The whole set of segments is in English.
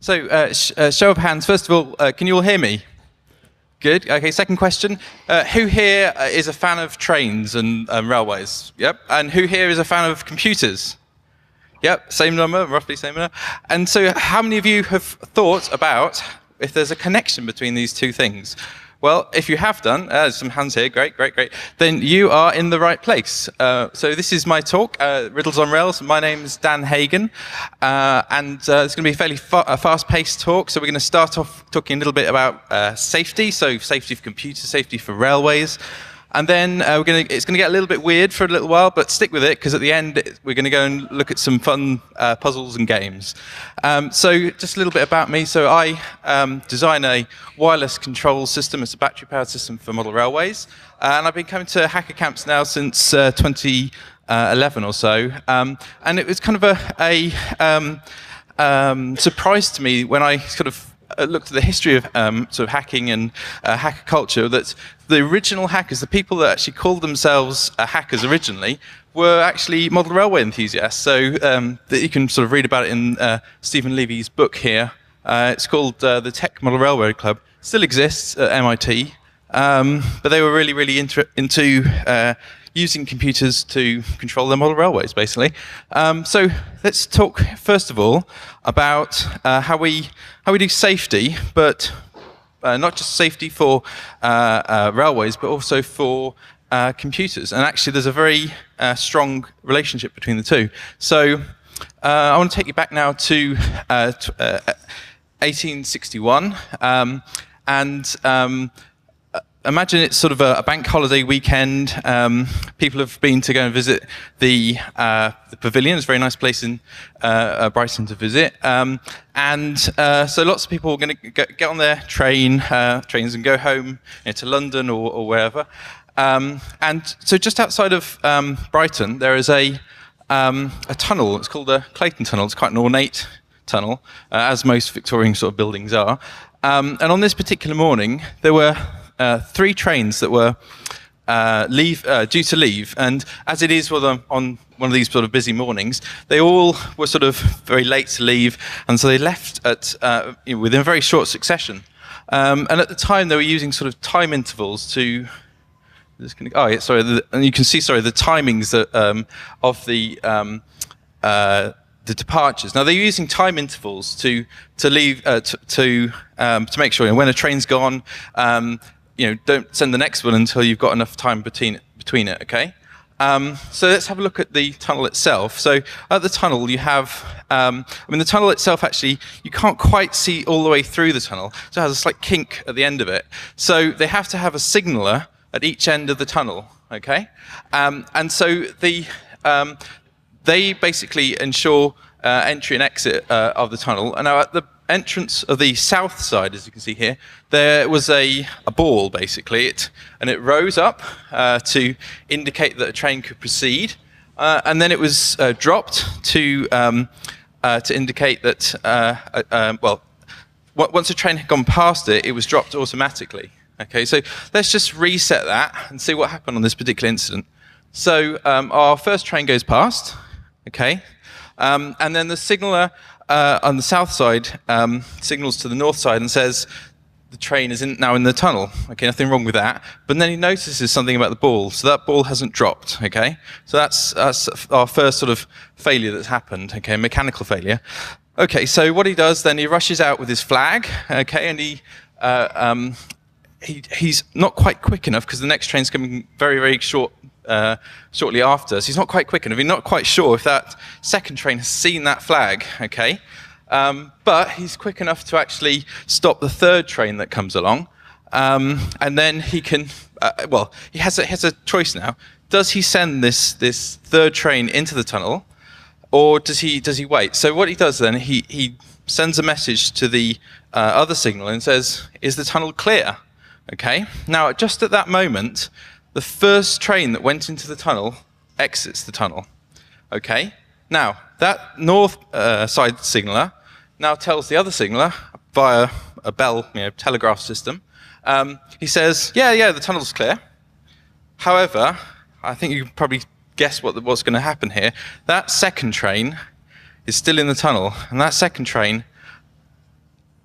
So, show of hands. First of all, can you all hear me? Good. Okay. Second question: who here is a fan of trains and railways? Yep. And who here is a fan of computers? Yep. Same number, roughly same number. And so, how many of you have thought about if there's a connection between these two things? Well, if you have done, there's some hands here, great, then you are in the right place. So this is my talk, Riddles on Rails. My name's Dan Hagen, and it's going to be a fairly fast-paced talk. So we're going to start off talking a little bit about safety, so safety for computers, safety for railways. And then it's going to get a little bit weird for a little while, but stick with it, because at the end, we're going to go and look at some fun puzzles and games. So just a little bit about me. So I design a wireless control system. It's a battery-powered system for model railways. And I've been coming to hacker camps now since 2011 or so. And it was kind of a surprise to me when I sort of looked at the history of sort of hacking and hacker culture, that the original hackers, the people that actually called themselves hackers originally, were actually model railway enthusiasts. So that you can sort of read about it in Stephen Levy's book here. It's called the Tech Model Railroad Club. Still exists at MIT, but they were really into using computers to control their model railways, basically. So let's talk first of all about how we do safety, but not just safety for railways, but also for computers. And actually, there's a very strong relationship between the two. So I want to take you back now to 1861, and imagine it's sort of a bank holiday weekend. People have been to go and visit the pavilion. It's a very nice place in Brighton to visit. So lots of people are going to get on their trains and go home, to London or wherever. And so just outside of Brighton, there is a tunnel. It's called the Clayton Tunnel. It's quite an ornate tunnel, as most Victorian sort of buildings are. And on this particular morning, there were 3 trains that were due to leave, and as it is on one of these sort of busy mornings, they all were sort of very late to leave, and so they left at within a very short succession. And at the time, they were using sort of time intervals to. And you can see, the timings that, of the departures. Now they're using time intervals to leave to make sure when a train's gone. Don't send the next one until you've got enough time between it, okay? So let's have a look at the tunnel itself. So at the tunnel you have, the tunnel itself actually, you can't quite see all the way through the tunnel, so it has a slight kink at the end of it. So they have to have a signaller at each end of the tunnel, okay? And so they basically ensure entry and exit of the tunnel. And now at the entrance of the south side, as you can see here, there was a ball, basically, and it rose up to indicate that a train could proceed, and then it was dropped to indicate that once a train had gone past it, it was dropped automatically. Okay, so let's just reset that and see what happened on this particular incident. So our first train goes past, okay, and then the signaller on the south side signals to the north side and says the train is now in the tunnel. Okay, nothing wrong with that. But then he notices something about the ball. So that ball hasn't dropped. Okay, so that's our first sort of failure that's happened. Okay, mechanical failure. Okay, so what he does then, he rushes out with his flag. Okay, and he's not quite quick enough because the next train's coming very shortly after. So he's not quite quick enough. He's not quite sure if that second train has seen that flag, okay? But he's quick enough to actually stop the third train that comes along. And then he can, he has a choice now. Does he send this third train into the tunnel, or does he wait? So what he does then, he sends a message to the other signal and says, "Is the tunnel clear?" Okay. Now, just at that moment, the first train that went into the tunnel exits the tunnel. Okay. Now, that north side signaller now tells the other signaller via a bell, telegraph system. He says, "Yeah, the tunnel's clear." However, I think you can probably guess what's going to happen here. That second train is still in the tunnel, and that second train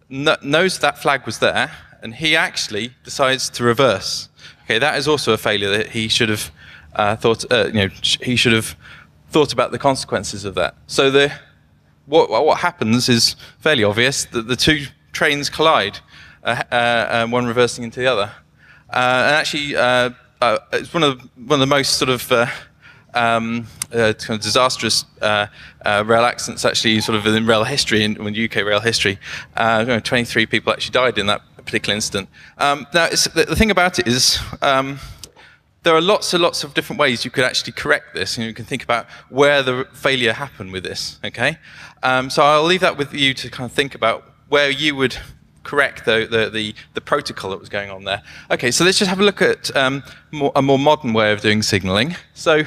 knows that flag was there, and he actually decides to reverse. Okay, that is also a failure that he should have he should have thought about the consequences of that. So what happens is fairly obvious, that the two trains collide, one reversing into the other. And actually, it's one of the most sort of kind of disastrous rail accidents actually sort of in rail history, in UK rail history. 23 people actually died in that particular incident. Now, the thing about it is, there are lots and lots of different ways you could actually correct this, and you can think about where the failure happened with this. Okay, so I'll leave that with you to kind of think about where you would correct the protocol that was going on there. Okay, so let's just have a look at a more modern way of doing signalling. So,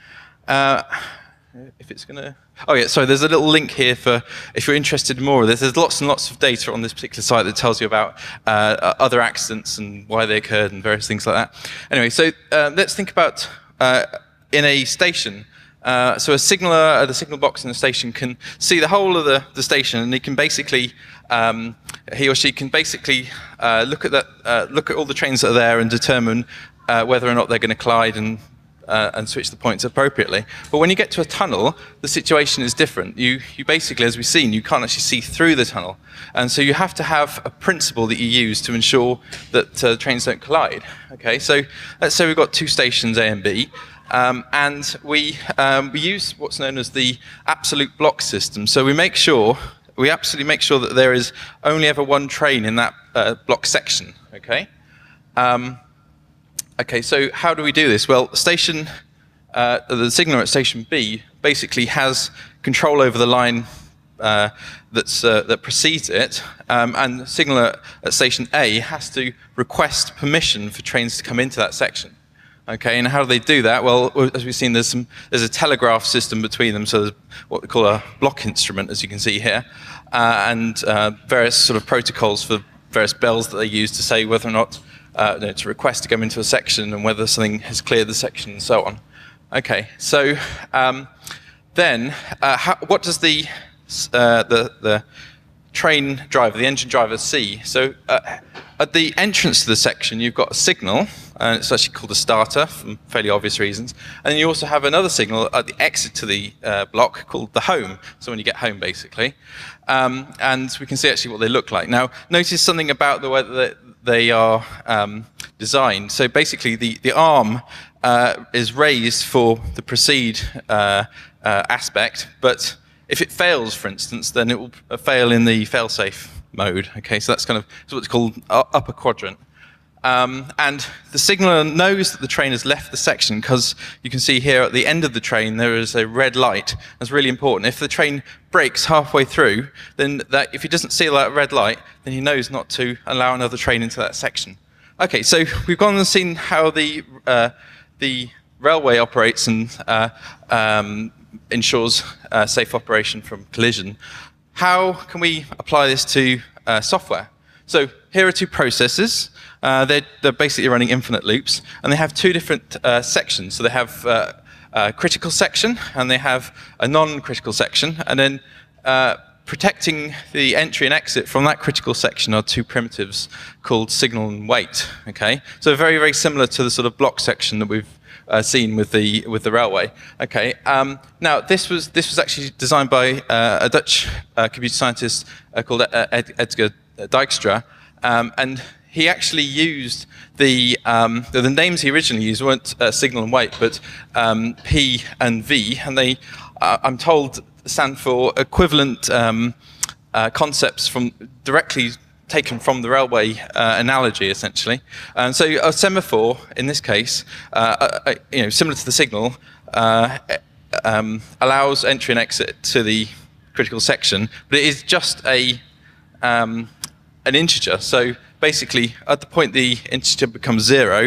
if it's going to... Oh yeah, sorry, there's a little link here for if you're interested in more of this. There's lots and lots of data on this particular site that tells you about other accidents and why they occurred and various things like that. Anyway, so let's think about in a station. So a signaller at the signal box in the station can see the whole of the station, and he can basically, he or she can basically look at all the trains that are there and determine whether or not they're going to collide and switch the points appropriately. But when you get to a tunnel, the situation is different. You basically, as we've seen, you can't actually see through the tunnel. And so you have to have a principle that you use to ensure that trains don't collide. Okay, so let's say we've got two stations, A and B, and we use what's known as the absolute block system. So we absolutely make sure that there is only ever one train in that block section. Okay. Okay, so how do we do this? Well, the signaller at station B basically has control over the line that precedes it, and the signaller at station A has to request permission for trains to come into that section. Okay, and how do they do that? Well, as we've seen, there's a telegraph system between them, so there's what we call a block instrument, as you can see here, and various sort of protocols for various bells that they use to say whether or not to request to come into a section and whether something has cleared the section and so on. Okay, so then what does the train driver, the engine driver, see? So at the entrance to the section, you've got a signal, and it's actually called a starter for fairly obvious reasons. And then you also have another signal at the exit to the block called the home, so when you get home, basically. And we can see actually what they look like. Now, notice something about the way that they are designed. So basically, the arm is raised for the proceed aspect, but if it fails, for instance, then it will fail in the fail-safe mode. Okay, so that's kind of what's called upper quadrant. And the signaller knows that the train has left the section because you can see here at the end of the train there is a red light. That's really important. If the train breaks halfway through, then if he doesn't see that red light, then he knows not to allow another train into that section. Okay, so we've gone and seen how the railway operates and ensures safe operation from collision. How can we apply this to software? So here are two processes. They're basically running infinite loops, and they have two different sections. So they have a critical section, and they have a non-critical section, and then protecting the entry and exit from that critical section are two primitives called signal and wait. Okay, so very, very similar to the sort of block section that we've seen with the railway. Okay, now this was actually designed by a Dutch computer scientist called Edgar Dijkstra, and he actually used the names he originally used weren't signal and wait, but P and V, and they, I'm told, stand for equivalent concepts directly taken from the railway analogy, essentially. And so a semaphore, in this case, similar to the signal, allows entry and exit to the critical section, but it is just an integer. So basically, at the point the integer becomes 0,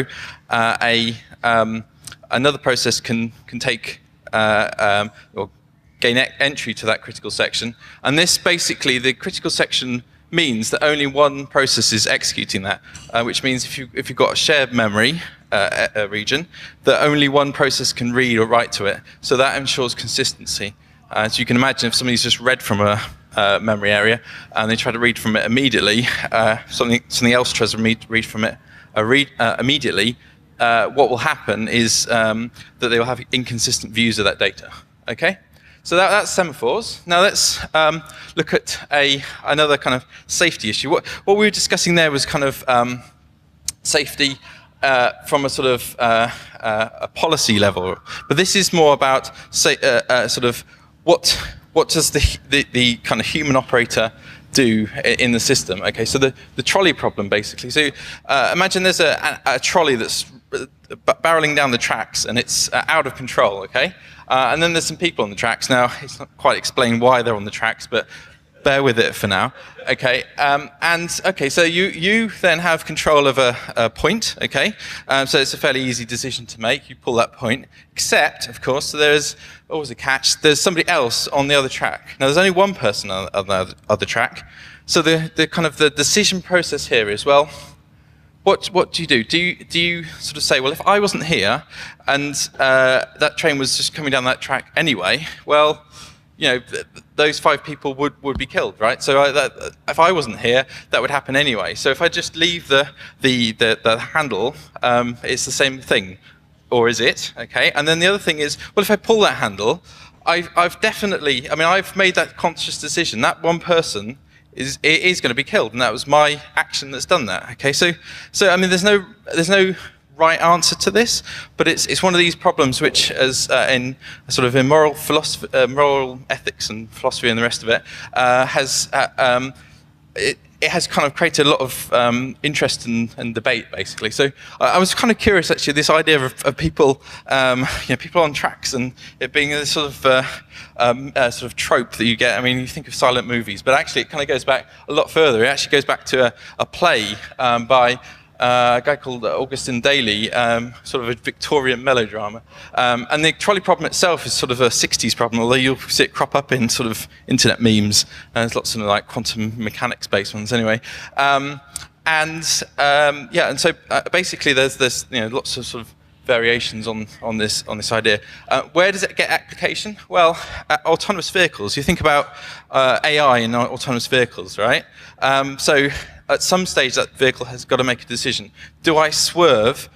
another process can take or gain entry to that critical section. And this basically, the critical section means that only one process is executing that, which means if you've got a shared memory region, that only one process can read or write to it. So that ensures consistency. So you can imagine if somebody's just read from a memory area, and they try to read from it immediately. Something else tries to read from it immediately. What will happen is that they will have inconsistent views of that data. Okay, so that's semaphores. Now let's look at another kind of safety issue. What we were discussing there was kind of safety from a sort of a policy level, but this is more about sort of what does the kind of human operator do in the system. Okay, so the trolley problem basically. So imagine there's a trolley that's barreling down the tracks and it's out of control. Okay, and then there's some people on the tracks. Now it's not quite explained why they're on the tracks, but bear with it for now. Okay, so you then have control of a point. Okay, so it's a fairly easy decision to make. You pull that point, except of course there's always a catch. There's somebody else on the other track. Now there's only one person on the other track. So the kind of the decision process here is, well, what do you do? Do you sort of say, well, if I wasn't here and that train was just coming down that track anyway, well, you know, those 5 people would be killed, right? So if I wasn't here, that would happen anyway. So if I just leave the handle, it's the same thing, or is it? Okay. And then the other thing is, well, if I pull that handle, I've definitely, I mean, I've made that conscious decision. That one person is going to be killed, and that was my action that's done that. Okay. So I mean, there's no right answer to this, but it's one of these problems which, as in sort of in moral philosophy, moral ethics and philosophy and the rest of it, it has kind of created a lot of interest and debate, basically. So I was kind of curious, actually, this idea of people, people on tracks and it being a sort of trope that you get. I mean, you think of silent movies, but actually it kind of goes back a lot further. It actually goes back to a play by a guy called Augustin Daly, sort of a Victorian melodrama. And the trolley problem itself is sort of a 60s problem, although you'll see it crop up in sort of internet memes. There's lots of like quantum mechanics-based ones anyway. And so basically there's lots of sort of variations on this idea. Where does it get application? Well, autonomous vehicles. You think about AI in autonomous vehicles, right? So at some stage, that vehicle has got to make a decision. Do I swerve,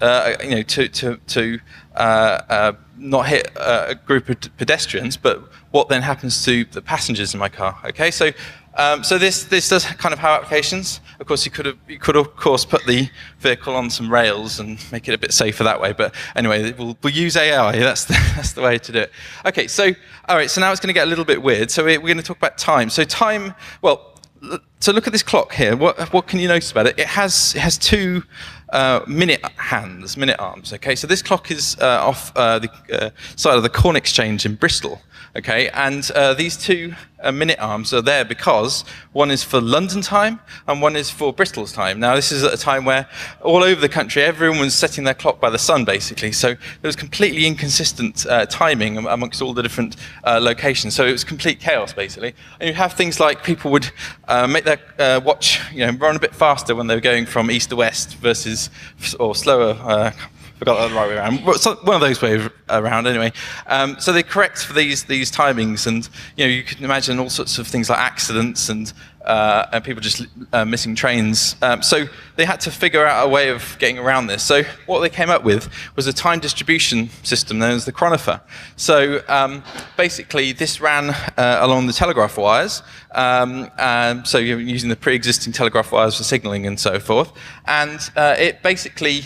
to not hit a group of pedestrians? But what then happens to the passengers in my car? Okay, so this does kind of have applications. Of course, you could of course put the vehicle on some rails and make it a bit safer that way. But anyway, we'll use AI. That's the way to do it. Okay, so all right. So now it's going to get a little bit weird. So we're going to talk about time. So time. Well, so look at this clock here. What can you notice about it? It has 2 minute arms. Okay, so this clock is off the side of the Corn Exchange in Bristol. Okay, and these 2 minute arms are there because one is for London time and one is for Bristol's time. Now, this is at a time where all over the country everyone was setting their clock by the sun, basically. So there was completely inconsistent timing amongst all the different locations. So it was complete chaos, basically. And you have things like people would make their watch, run a bit faster when they were going from east to west or slower. Forgot the right way around. One of those ways around, anyway. So they correct for these timings, and you can imagine all sorts of things like accidents and people just missing trains. So they had to figure out a way of getting around this. So what they came up with was a time distribution system known as the chronopher. So basically, this ran along the telegraph wires. So you're using the pre-existing telegraph wires for signalling and so forth, and it basically.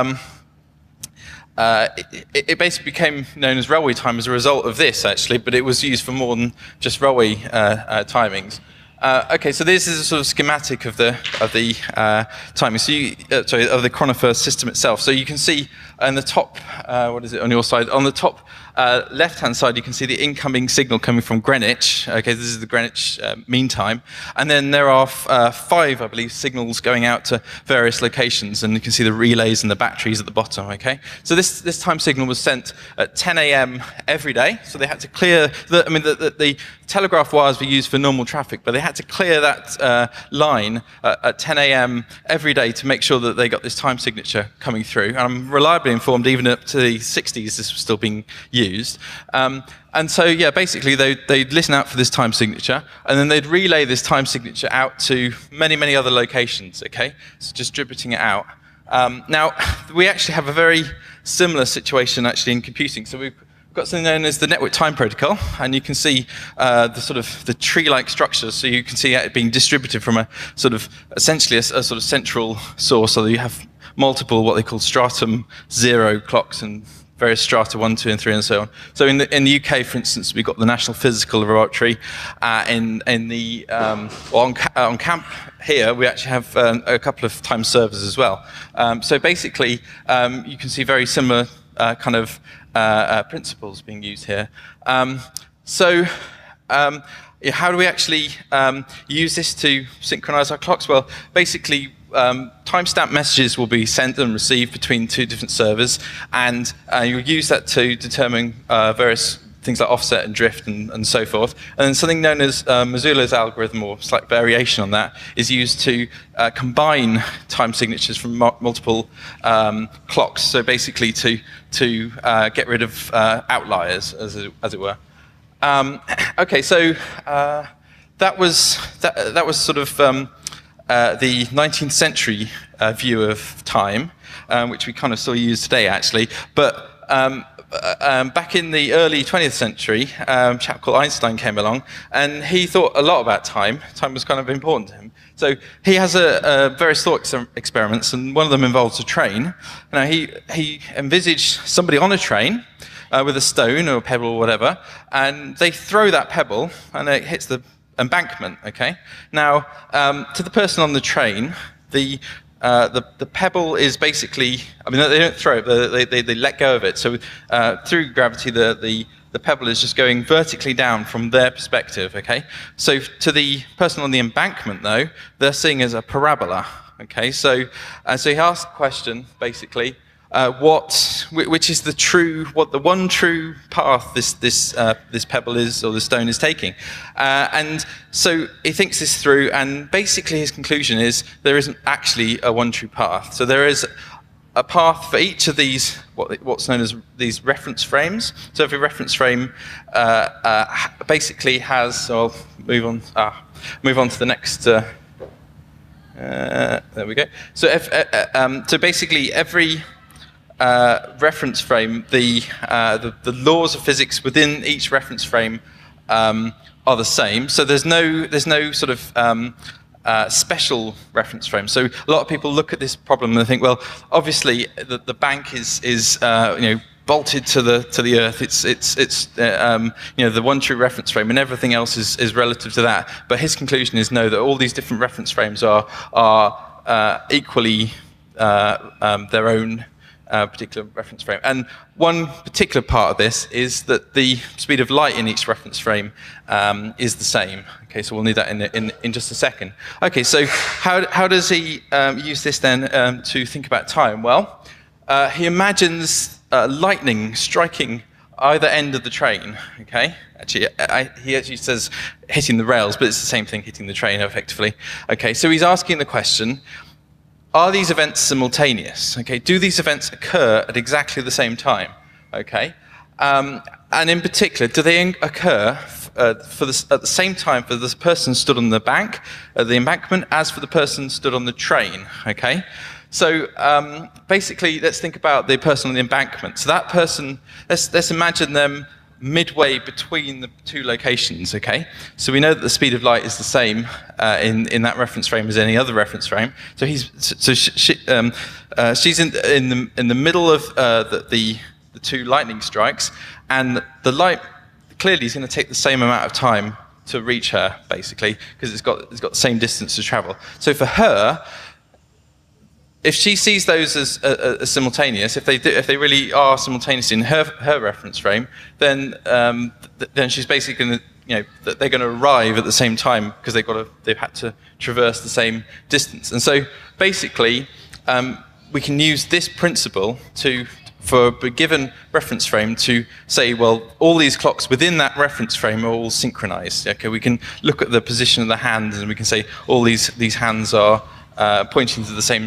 It basically became known as railway time as a result of this, actually, but it was used for more than just railway timings. Okay, so this is a sort of schematic of the timing. So of the chronopher system itself. So you can see on the top, what is it on your side? On the top left-hand side, you can see the incoming signal coming from Greenwich. Okay, this is the Greenwich mean time. And then there are 5, I believe, signals going out to various locations, and you can see the relays and the batteries at the bottom. Okay, so this time signal was sent at 10 a.m. every day. So they had to clear the telegraph wires were used for normal traffic, but they had to clear that line at 10 a.m. every day to make sure that they got this time signature coming through. And I'm reliably reliably informed even up to the 60s this was still being used. And so, yeah, basically they'd listen out for this time signature, and then they'd relay this time signature out to many, many other locations, okay? So distributing it out. Now, we actually have a very similar situation actually in computing. So we've got something known as the network time protocol, and you can see the tree-like structure. So you can see it being distributed from a sort of essentially a sort of central source. So you have multiple what they call stratum 0 clocks and various strata 1, 2, and 3, and so on. So in the UK, for instance, we've got the National Physical Laboratory. On camp here, we actually have a couple of time servers as well. So basically, you can see very similar kind of principles being used here. How do we actually use this to synchronize our clocks? Well, basically, timestamp messages will be sent and received between two different servers, and you'll use that to determine various things like offset and drift and so forth. And then something known as Marzullo's algorithm, or slight variation on that, is used to combine time signatures from multiple clocks. So basically to get rid of outliers, as it were. Okay, so that was sort of the 19th century view of time, which we kind of still use today, actually. But back in the early 20th century, a chap called Einstein came along, and he thought a lot about time. Time was kind of important to him. So he has various thought experiments, and one of them involves a train. Now, he envisaged somebody on a train with a stone or a pebble or whatever, and they throw that pebble, and it hits the embankment, okay? Now, to the person on the train, the pebble is basically, I mean, they don't throw it, but they let go of it. So through gravity, the pebble is just going vertically down from their perspective, okay? So to the person on the embankment, though, they're seeing as a parabola, okay? So he asked the question, basically, which is the one true path this pebble is, or the stone is taking. And so he thinks this through, and basically his conclusion is there isn't actually a one true path. So there is a path for each of these, what's known as these reference frames. So every reference frame basically has, so I'll move on to the next, there we go. So basically every reference frame, the laws of physics within each reference frame are the same. So there's no sort of special reference frame. So a lot of people look at this problem and they think, well, obviously the bank is bolted to the earth. It's the one true reference frame, and everything else is relative to that. But his conclusion is no, that all these different reference frames are equally their own particular reference frame. And one particular part of this is that the speed of light in each reference frame is the same. Okay, so we'll need that in just a second. Okay, so how does he use this then to think about time? Well, he imagines lightning striking either end of the train. Okay, he actually says hitting the rails, but it's the same thing, hitting the train effectively. Okay, so he's asking the question, are these events simultaneous? Okay, do these events occur at exactly the same time? Okay, and in particular, do they occur at the same time for the person stood on the the embankment, as for the person stood on the train? Okay, so basically, let's think about the person on the embankment. So that person, let's imagine them midway between the two locations, okay? So we know that the speed of light is the same in that reference frame as any other reference frame. So she's in the middle of the two lightning strikes, and the light clearly is going to take the same amount of time to reach her, basically, because it's got the same distance to travel. So for her, if she sees those as simultaneous, if they really are simultaneous in her reference frame, then she's basically going to, they're going to arrive at the same time because they've had to traverse the same distance. And so basically, we can use this principle for a given reference frame to say, well, all these clocks within that reference frame are all synchronized. Okay, we can look at the position of the hands and we can say all these hands are pointing to the same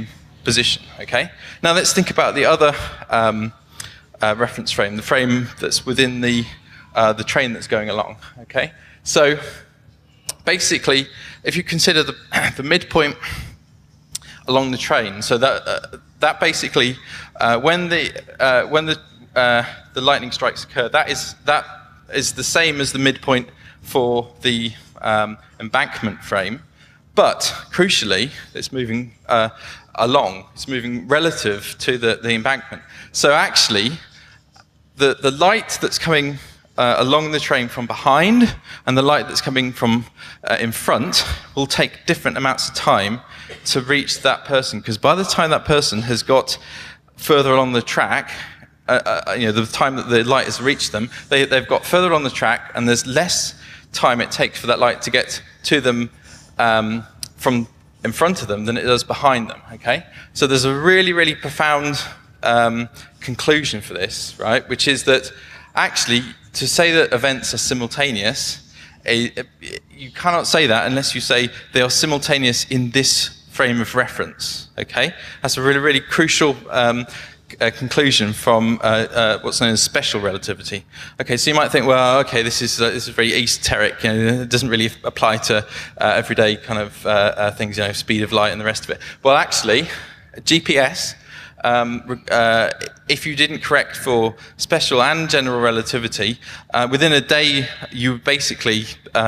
position. Okay. Now let's think about the other reference frame, the frame that's within the train that's going along. Okay. So basically, if you consider the midpoint along the train, so that basically when the lightning strikes occur, that is the same as the midpoint for the embankment frame, but crucially, it's moving along. It's moving relative to the embankment. So actually, the light that's coming along the train from behind and the light that's coming from in front will take different amounts of time to reach that person, because by the time that person has got further along the track, the time that the light has reached them, they've got further on the track, and there's less time it takes for that light to get to them from in front of them than it does behind them. Okay, so there's a really, really profound conclusion for this, right? Which is that actually, to say that events are simultaneous, you cannot say that unless you say they are simultaneous in this frame of reference. Okay, that's a really, really crucial conclusion from what's known as special relativity. Okay, so you might think, well, okay, this is very esoteric. It doesn't really apply to everyday kind of things, speed of light and the rest of it. Well, actually, GPS, if you didn't correct for special and general relativity, within a day, you basically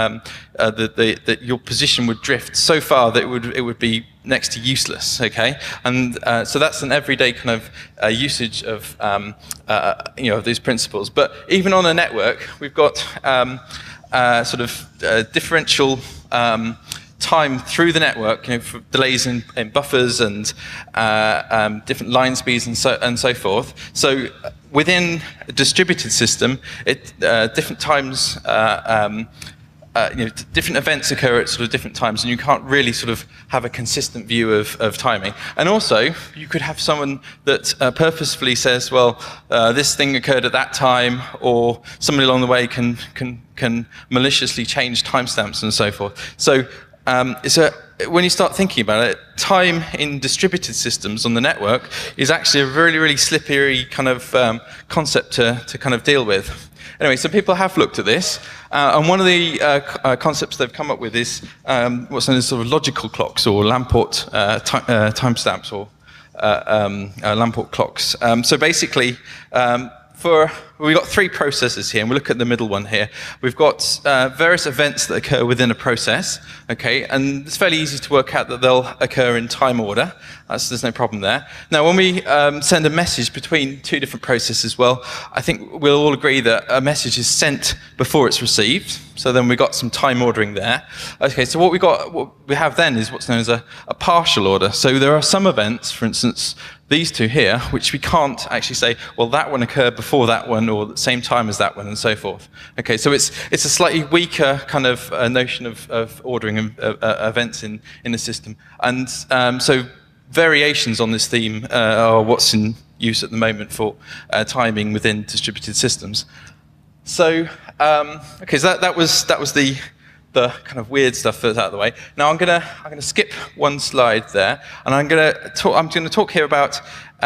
that your position would drift so far that it would be next to useless. Okay, and so that's an everyday kind of usage of of these principles. But even on a network, we've got sort of differential time through the network, for delays in buffers and different line speeds and so forth. So within a distributed system, different times, different events occur at sort of different times, and you can't really sort of have a consistent view of timing. And also, you could have someone that purposefully says, well, this thing occurred at that time, or somebody along the way can maliciously change timestamps and so forth. So when you start thinking about it, time in distributed systems on the network is actually a really, really slippery kind of concept to kind of deal with. Anyway, so people have looked at this, and one of the concepts they've come up with is what's known as sort of logical clocks, or Lamport timestamps, or Lamport clocks. So basically, we've got three processes here, and we'll look at the middle one here. We've got various events that occur within a process, okay, and it's fairly easy to work out that they'll occur in time order. There's no problem there. Now, when we send a message between two different processes, well, I think we'll all agree that a message is sent before it's received, so then we've got some time ordering there. Okay, so what we have then is what's known as a partial order. So there are some events, for instance, these two here, which we can't actually say, well, that one occurred before that one, or at the same time as that one, and so forth. Okay, so it's a slightly weaker kind of notion of ordering events in the system. And so variations on this theme are what's in use at the moment for timing within distributed systems. So, okay, so that was the kind of weird stuff that's out of the way. Now I'm gonna skip one slide there, and I'm gonna talk here about.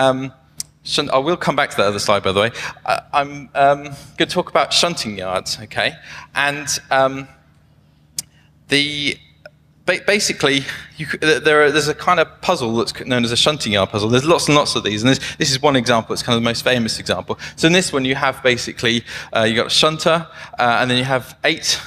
I will come back to that other slide, by the way. I'm going to talk about shunting yards, okay? And basically, there's a kind of puzzle that's known as a shunting yard puzzle. There's lots and lots of these, and this is one example. It's kind of the most famous example. So in this one, you have basically, you've got a shunter, and then you have 8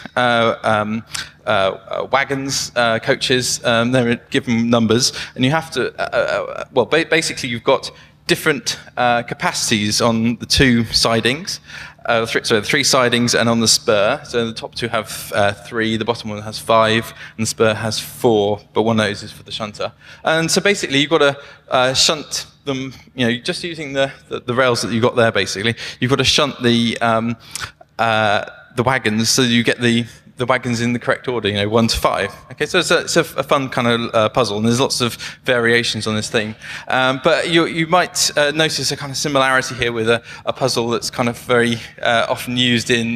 wagons, coaches, they're given numbers, and you have to, basically you've got different capacities on the 2 sidings, the 3 sidings, and on the spur. So the top 2 have 3, the bottom one has 5, and the spur has 4, but one of those is for the shunter. And so basically you've got to shunt them, just using the rails that you've got there, basically. You've got to shunt the wagons so you get the the wagons in the correct order, 1 to 5. Okay, so it's a fun kind of puzzle, and there's lots of variations on this theme. But you might notice a kind of similarity here with a puzzle that's kind of very often used in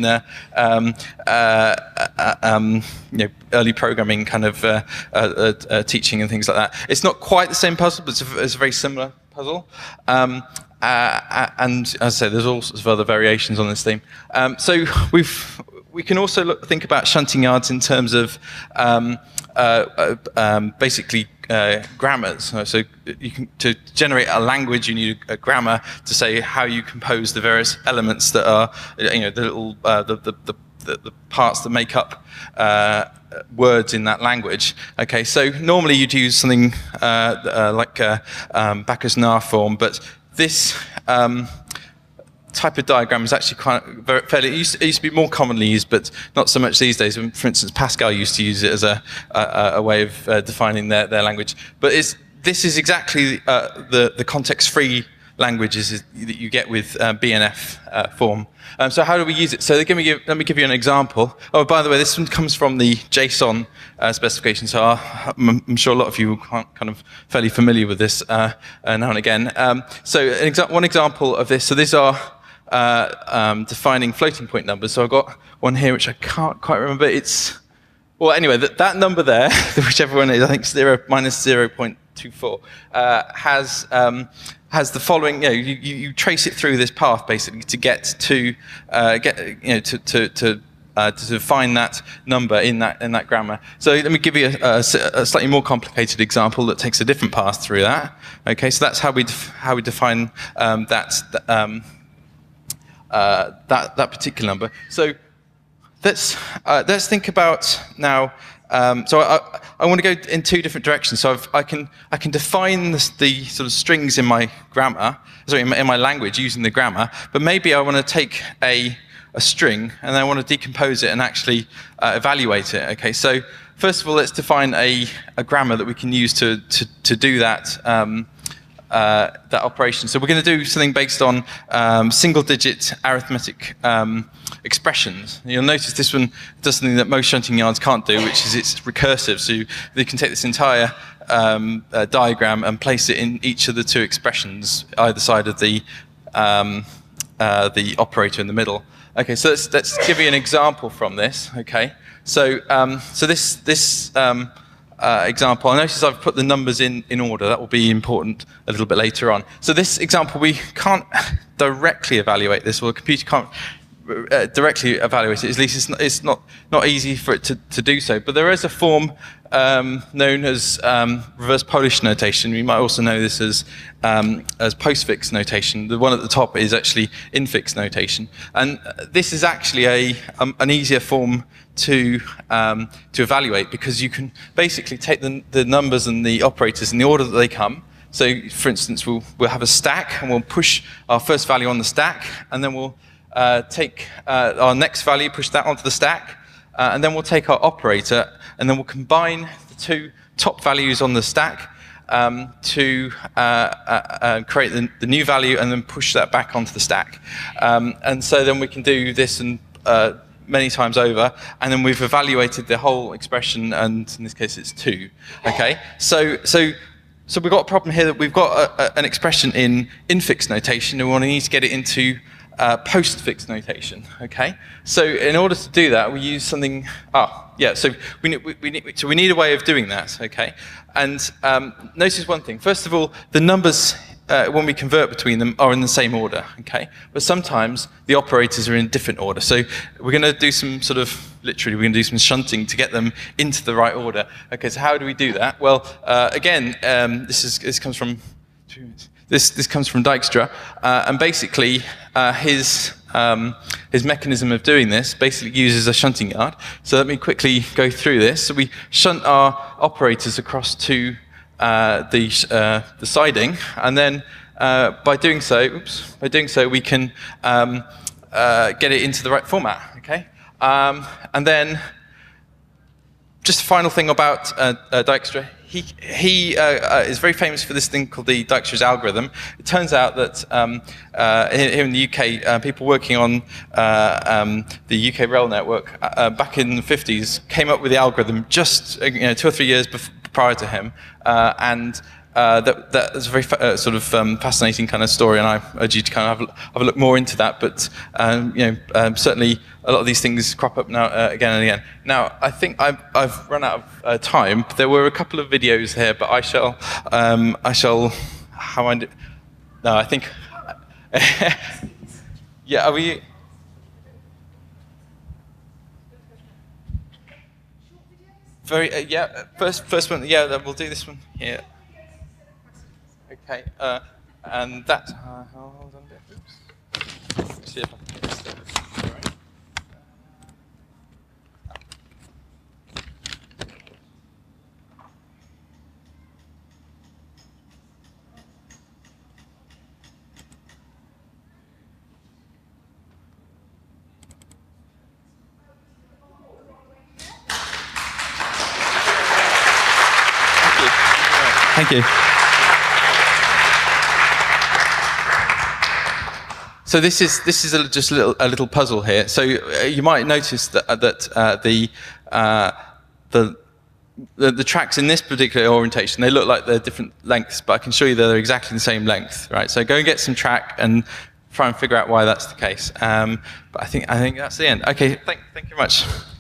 early programming kind of teaching and things like that. It's not quite the same puzzle, but it's a very similar puzzle. And as I say, there's all sorts of other variations on this theme. So we can also think about shunting yards in terms of basically grammars. So to generate a language, you need a grammar to say how you compose the various elements that are, the little the parts that make up words in that language. Okay, so normally you'd use something like Backus-Naur form, but this type of diagram is actually fairly. It used to be more commonly used, but not so much these days. For instance, Pascal used to use it as a way of defining their language. But this is exactly the context-free languages that you get with BNF form. So how do we use it? So let me give you an example. Oh, by the way, this one comes from the JSON specification, so I'm sure a lot of you are kind of fairly familiar with this now and again. So one example of this, so these are defining floating point numbers. So I've got one here which I can't quite remember. Well, anyway, that number there, whichever one it is, I think minus 0.24, has the following. You trace it through this path basically to get to find that number in that grammar. So let me give you a slightly more complicated example that takes a different path through that. Okay, so that's how we define that particular number. So let's think about now. So I want to go in two different directions. So I can define the sort of strings in my grammar, in my language using the grammar. But maybe I want to take a string and I want to decompose it and actually evaluate it. Okay. So first of all, let's define a grammar that we can use to do that. That operation. So we're going to do something based on single-digit arithmetic expressions. You'll notice this one does something that most shunting yards can't do, which is it's recursive. So they can take this entire diagram and place it in each of the two expressions, either side of the operator in the middle. Okay, so let's give you an example from this. Okay, so this example, I notice I've put the numbers in order. That will be important a little bit later on. So this example, we can't directly evaluate this, or the computer can't directly evaluate it. At least it's not easy for it to do so. But there is a form known as reverse Polish notation. We might also know this as postfix notation. The one at the top is actually infix notation, and this is actually an easier form to evaluate, because you can basically take the numbers and the operators in the order that they come. So, for instance, we'll have a stack, and we'll push our first value on the stack, and then we'll take our next value, push that onto the stack, and then we'll take our operator, and then we'll combine the two top values on the stack to create the new value, and then push that back onto the stack. And so then we can do this and many times over, and then we've evaluated the whole expression, and in this case it's 2. Okay, so we've got a problem here that we've got an expression in infix notation, and we need to get it into postfix notation. Okay, so in order to do that, we use something. So we need a way of doing that. Okay, and notice one thing. First of all, the numbers, when we convert between them, are in the same order, okay? But sometimes the operators are in different order. So we're going to do some we're going to do some shunting to get them into the right order. Okay, so how do we do that? Well, again, this comes from Dijkstra, and basically his mechanism of doing this basically uses a shunting yard. So let me quickly go through this. So we shunt our operators across to the siding, and then by doing so, we can get it into the right format. Okay, and then just a final thing about Dijkstra. he is very famous for this thing called the Dijkstra's algorithm. It turns out that here in the UK, people working on the UK rail network back in the 50s came up with the algorithm just 2 or 3 years prior to him, and that's a very sort of fascinating kind of story, and I urge you to kind of have a look more into that. But certainly a lot of these things crop up now again and again. Now I think I've run out of time. There were a couple of videos here, but I shall how I do, no I think yeah, are we? Very yeah. First one. Yeah, we'll do this one here. Okay, and that. Hold on a bit. Oops. See if I can get this there. All right. Thank you. So this is just a little puzzle here. So you might notice that the tracks in this particular orientation, they look like they're different lengths, but I can show you that they're exactly the same length, right? So go and get some track and try and figure out why that's the case. But I think that's the end. Okay, thank you very much.